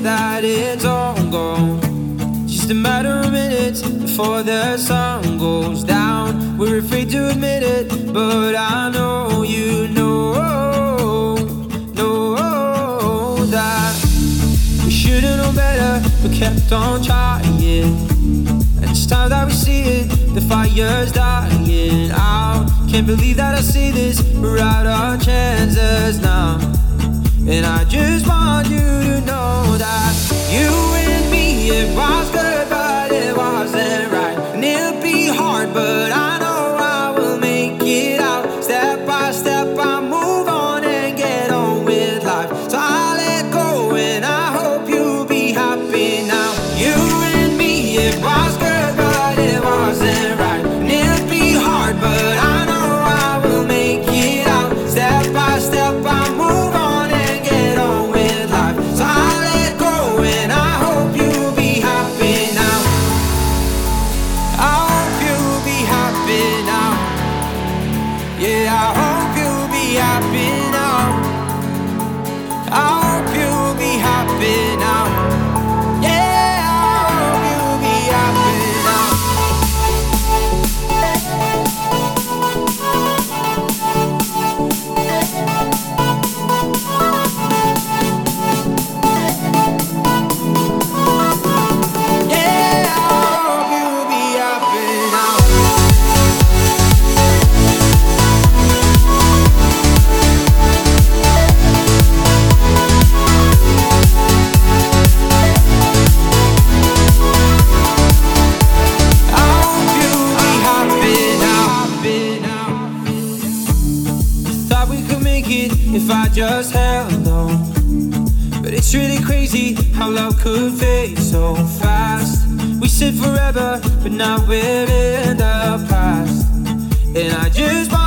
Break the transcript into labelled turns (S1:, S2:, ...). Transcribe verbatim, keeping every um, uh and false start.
S1: that it's all gone. Just a matter of minutes before the sun goes down. We're afraid to admit it, but I know you know, know that we should've known better, but kept on trying. And it's time that we see it, the fire's dying out. Can't believe that I see this, we're out of chances now. And I just want you to know that you and me, it was good, but it wasn't right. And it'll be hard, but I know I will make it out. Step by step, I move on and get on with life. So I let go and I hope you'll be happy now. You and me, it was good, but it wasn't right. And it'll be hard, but I know I will make it out. Step by step, I move on. Yeah, I hope you'll be happy now. I hope you'll be happy now. Yeah, I hope you'll be happy now. Yeah, I hope you'll be happy now. If I just held on, but it's really crazy how love could fade so fast. We said forever, but now we're in the past. And I just